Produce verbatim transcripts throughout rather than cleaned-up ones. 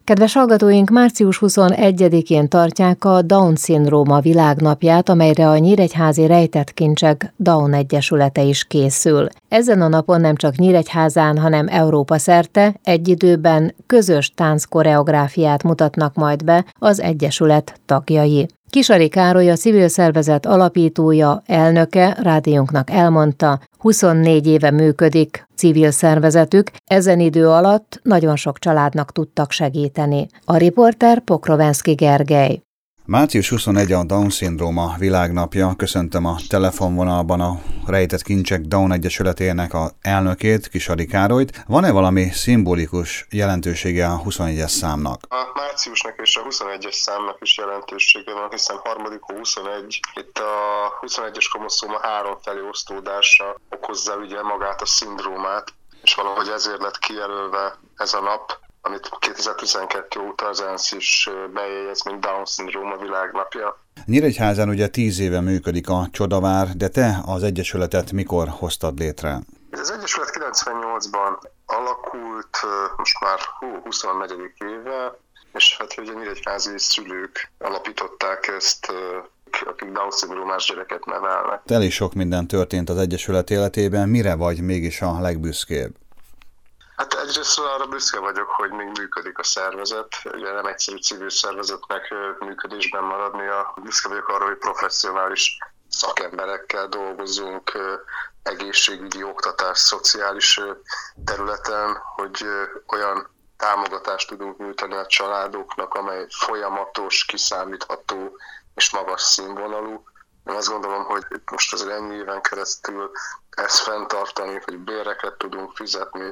Kedves hallgatóink, március huszonegyedikén tartják a Down-szindróma világnapját, amelyre a Nyíregyházi Rejtett Kincsek Down Egyesülete is készül. Ezen a napon nem csak Nyíregyházán, hanem Európa szerte egy időben közös tánckoreográfiát mutatnak majd be az Egyesület tagjai. Kisari Károly, a civil szervezet alapítója, elnöke rádiónknak elmondta, huszonnégy éve működik civil szervezetük, ezen idő alatt nagyon sok családnak tudtak segíteni. A riporter Pokrovenszky Gergely. március huszonegyedike a Down-szindróma világnapja. Köszöntöm a telefonvonalban a Rejtett Kincsek Down Egyesületének a elnökét, Kisari Károlyt. Van-e valami szimbolikus jelentősége a huszonegyes számnak? A márciusnak és a huszonegyes számnak is jelentősége van, hiszen harmadik hó huszonegy, itt a huszonegyes kromoszóma három felé osztódása okozza ugye magát a szindrómát, és valahogy ezért lett kijelölve ez a nap, amit kétezer-tizenkettő óta az ENSZ is bejegyez, mint Down-szindróma világnapja. Nyíregyházán ugye tíz éve működik a Csodavár, de te az Egyesületet mikor hoztad létre? Az Egyesület kilencvennyolcban alakult, most már hú, huszonnegyedik éve, és hát ugye nyíregyházi szülők alapították ezt, akik Down-szindrómás gyereket nevelnek. Elég sok minden történt az Egyesület életében, mire vagy mégis a legbüszkébb? Hát egyrészt arra büszke vagyok, hogy még működik a szervezet. Ugye nem egyszerű civil szervezetnek működésben maradnia. Büszke vagyok arra, hogy professzionális szakemberekkel dolgozunk egészségügyi, oktatás, szociális területen, hogy olyan támogatást tudunk nyújtani a családoknak, amely folyamatos, kiszámítható és magas színvonalú. Én azt gondolom, hogy most azért ennyi éven keresztül ezt fenntartani, hogy béreket tudunk fizetni,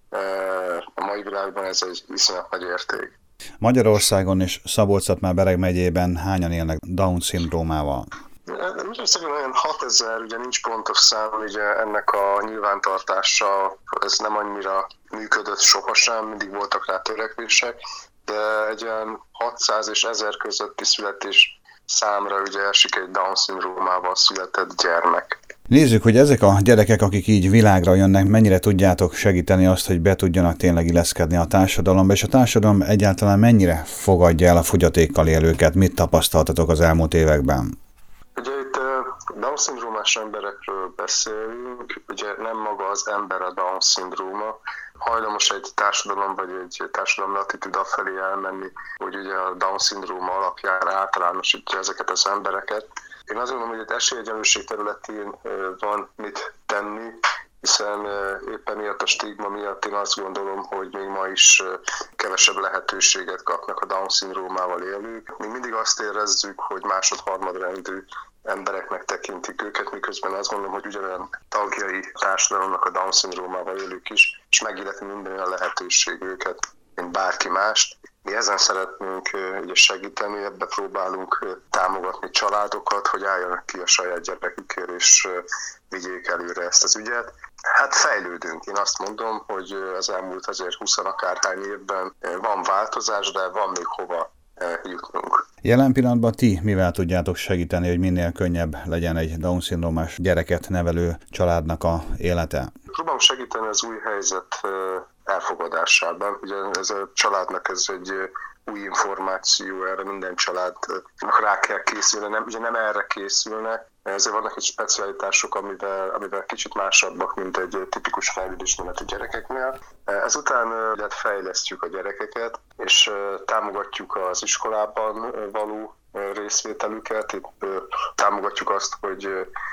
a mai világban ez egy viszonylag nagy érték. Magyarországon és Szabolcs-Szatmár-Bereg megyében hányan élnek Down-szindrómával? Magyarországon olyan hatezer, ugye nincs pontos szám, ugye ennek a nyilvántartása, ez nem annyira működött sohasem, mindig voltak rá törekvések, de egy olyan hatszáz és ezer közötti születés számra ugye esik egy Down-szindrómával született gyermek. Nézzük, hogy ezek a gyerekek, akik így világra jönnek, mennyire tudjátok segíteni azt, hogy be tudjanak tényleg illeszkedni a társadalomba, és a társadalom egyáltalán mennyire fogadja el a fogyatékkal élőket, mit tapasztaltatok az elmúlt években? Ugye itt Down-szindrómás emberekről beszélünk, ugye nem maga az ember a Down-szindróma, hajlamos egy társadalom vagy egy társadalmi attitűd afelé elmenni, hogy ugye a Down-szindróma alapjára általánosítja ezeket az embereket. Én azt gondolom, hogy egy esélyegyenlőség területén van mit tenni, hiszen éppen miatt a stigma miatt én azt gondolom, hogy még ma is kevesebb lehetőséget kapnak a Down-szindrómával élők. Mi mindig azt érezzük, hogy másod-harmadrendű embereknek tekintik őket, miközben azt gondolom, hogy ugyanolyan tagjai társadalomnak a Down-szindrómával élők is, és megilleti minden olyan lehetőség őket, mint bárki mást. Mi ezen szeretnénk ugye segíteni, ebbe próbálunk támogatni családokat, hogy álljanak ki a saját gyerekükért, és vigyék előre ezt az ügyet. Hát fejlődünk. Én azt mondom, hogy az elmúlt azért húsz akárhány évben van változás, de van még hova jutnunk. Jelen pillanatban ti mivel tudjátok segíteni, hogy minél könnyebb legyen egy Down-szindrómás gyereket nevelő családnak a élete? Próbálom segíteni az új helyzet elfogadásában. Ugye ez a családnak ez egy új információ, erre minden családnak rá kell készülni, nem, ugye nem erre készülnek, ezért vannak egy specialitások, amivel, amivel kicsit másabbak, mint egy tipikus fejlődésmenetű gyerekeknél. Ezután ugye, fejlesztjük a gyerekeket, és támogatjuk az iskolában való részvételüket, támogatjuk azt, hogy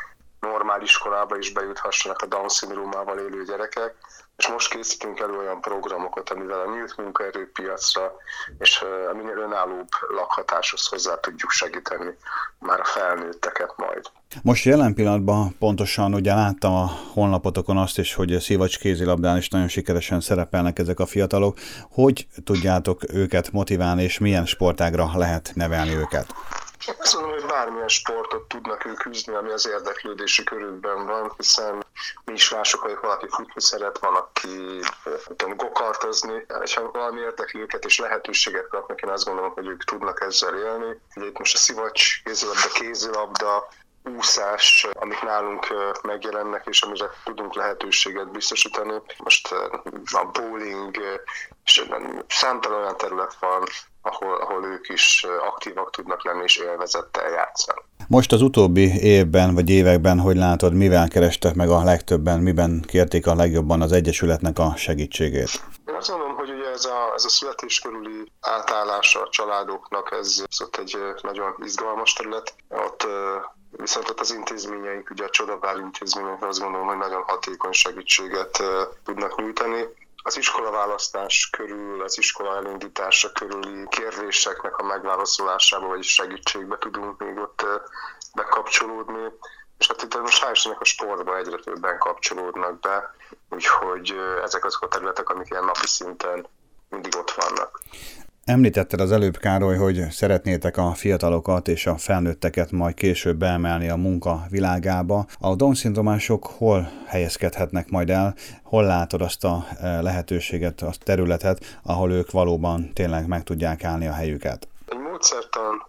normál iskolába is bejuthassanak a Down-szindrómával élő gyerekek, és most készítünk elő olyan programokat, amivel a nyílt munkaerőpiacra és a minél önállóbb lakhatáshoz hozzá tudjuk segíteni már a felnőtteket majd. Most jelen pillanatban pontosan ugye láttam a honlapotokon azt is, hogy szivacs kézilabdán is nagyon sikeresen szerepelnek ezek a fiatalok. Hogy tudjátok őket motiválni, és milyen sportágra lehet nevelni őket? Azt mondom, hogy bármilyen sportot tudnak ők űzni, ami az érdeklődési körükben van, hiszen mi is mások, hogy valaki futni szeret, van, aki tudom, gokartozni, és ha valami érdekli őket és lehetőséget kapnak, én azt gondolom, hogy ők tudnak ezzel élni. Ugye itt most a szivacs, kézilabda, kézilabda, úszás, amik nálunk megjelennek, és amire tudunk lehetőséget biztosítani. Most a bowling, és számtalan olyan terület van, ahol, ahol ők is aktívak tudnak lenni, és élvezettel játszani. Most az utóbbi évben, vagy években, hogy látod, mivel kerestek meg a legtöbben, miben kérték a legjobban az Egyesületnek a segítségét? Én azt gondolom, hogy ugye ez a, ez a születés körüli átállása a családoknak, ez ott egy nagyon izgalmas terület. Ott viszont ott az intézményeink, ugye a Csodavár intézmények, azt gondolom, hogy nagyon hatékony segítséget tudnak nyújtani. Az iskolaválasztás körül, az iskola elindítása körüli kérdéseknek a megválaszolásába, vagy segítségbe tudunk még ott bekapcsolódni. És hát itt most hál' Istennek a sportba egyre többen kapcsolódnak be, úgyhogy ezek azok a területek, amik ilyen napi szinten mindig ott vannak. Említetted az előbb, Károly, hogy szeretnétek a fiatalokat és a felnőtteket majd később beemelni a munka világába. A Down-szindrómások hol helyezkedhetnek majd el? Hol látod azt a lehetőséget, azt a területet, ahol ők valóban tényleg meg tudják állni a helyüket? Egy módszertan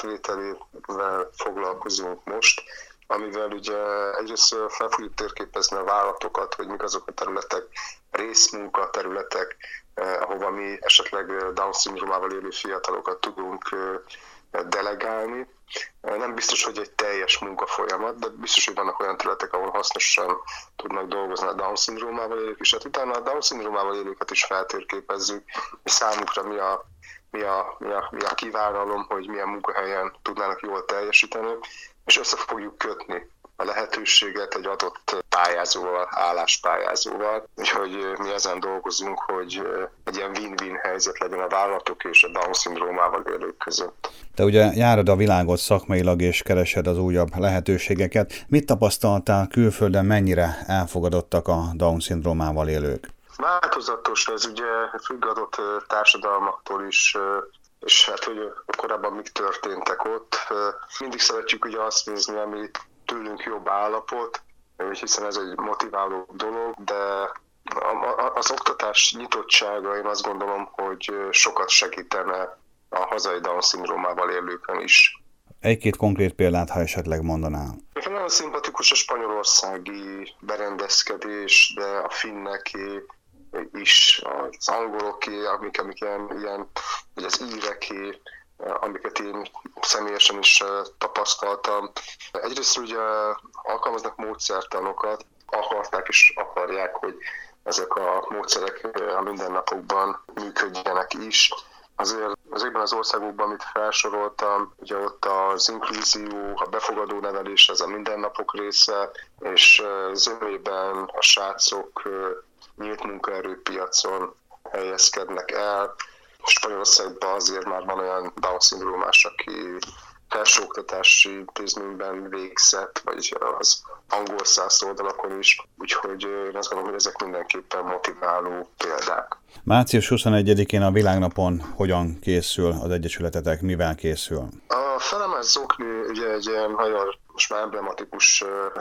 átvételével foglalkozunk most, amivel ugye egyrészt fel fogjuk térképezni a vállalatokat, hogy mik azok a területek, részmunka területek, eh, ahova mi esetleg Down-szindrómával élő fiatalokat tudunk eh, delegálni. Nem biztos, hogy egy teljes munkafolyamat, de biztos, hogy vannak olyan területek, ahol hasznosan tudnak dolgozni a Down-szindrómával élők, és hát utána a Down-szindrómával élőket is feltérképezzük, és számukra mi a, mi a, mi a, mi a kívánalom, hogy milyen munkahelyen tudnának jól teljesíteni, és össze fogjuk kötni a lehetőséget egy adott pályázóval, álláspályázóval, úgyhogy mi ezen dolgozunk, hogy egy ilyen win-win helyzet legyen a vállalatok és a Down-szindrómával élők között. Te ugye járod a világot szakmailag és keresed az újabb lehetőségeket. Mit tapasztaltál külföldön, mennyire elfogadottak a Down-szindrómával élők? Változatos, ez ugye függ adott társadalmaktól is, és hát, hogy korábban mik történtek ott. Mindig szeretjük ugye azt nézni, ami tőlünk jobb állapot, hiszen ez egy motiváló dolog, de az oktatás nyitottsága, én azt gondolom, hogy sokat segítene a hazai Down-szindrómával élőkön is. Egy-két konkrét példát, ha esetleg mondanál. Nekem nagyon szimpatikus a spanyolországi berendezkedés, de a finneké is, az angoloké, amik, amik ilyen, ilyen, vagy az íreké, amiket én személyesen is tapasztaltam. Egyrészt ugye alkalmaznak módszertanokat, akarták és akarják, hogy ezek a módszerek a mindennapokban működjenek is. Azért ezekben az országokban, amit felsoroltam, ugye ott az inkluzió, a befogadó nevelés, ez a mindennapok része, és zömében a srácok nyílt munkaerőpiacon helyezkednek el. Spanyolországban azért már van olyan Down-szindrómás, aki felsőoktatási intézményben végzett, vagy az angol száz oldalakon is, úgyhogy én azt gondolom, hogy ezek mindenképpen motiváló példák. március huszonegyedikén a Világnapon hogyan készül az Egyesületetek, mivel készül? A Felemás zokni ugye egy ilyen nagyon most már emblematikus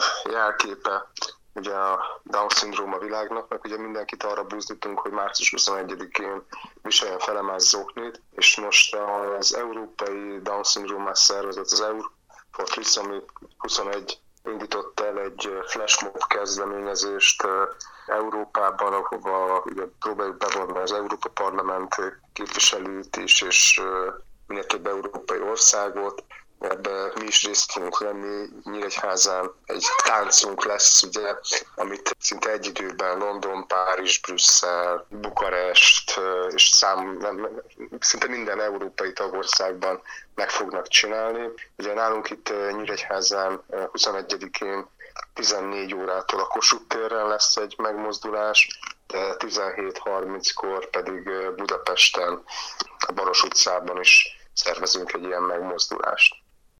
jelképe ugye a Down-szindróma világnapnak, ugye mindenkit arra buzdítunk, hogy március huszonegyedikén viseljen felemás zoknit, és most az Európai Down-szindrómás Szervezet, az Eurofortlis, ami huszonegy indított el egy flashmob kezdeményezést Európában, ahova ugye próbáljuk bevonni az Európa Parlament képviselőt is, és minél több európai országot. Ebben mi is részt fogunk venni, Nyíregyházán egy táncunk lesz, ugye, amit szinte egy időben London, Párizs, Brüsszel, Bukarest és szám, nem, szinte minden európai tagországban meg fognak csinálni. Ugye nálunk itt Nyíregyházán huszonegyedikén tizennégy órától a Kossuth téren lesz egy megmozdulás, de tizenhét harminckor pedig Budapesten, a Baros utcában is szervezünk egy ilyen megmozdulást.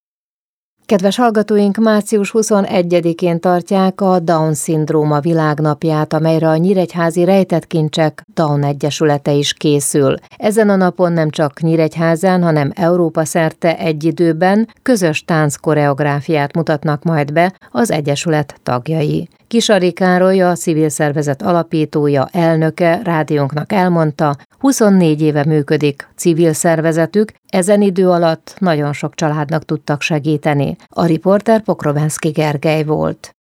Kedves hallgatóink, március huszonegyedikén tartják a Down-szindróma világnapját, amelyre a Nyíregyházi Rejtett Kincsek Down Egyesülete is készül. Ezen a napon nem csak Nyíregyházán, hanem Európa szerte egy időben közös tánckoreográfiát mutatnak majd be az Egyesület tagjai. Kisari Károly, a civil szervezet alapítója, elnöke rádiónknak elmondta, huszonnégy éve működik civil szervezetük, ezen idő alatt nagyon sok családnak tudtak segíteni. A riporter Pokrovenszky Gergely volt.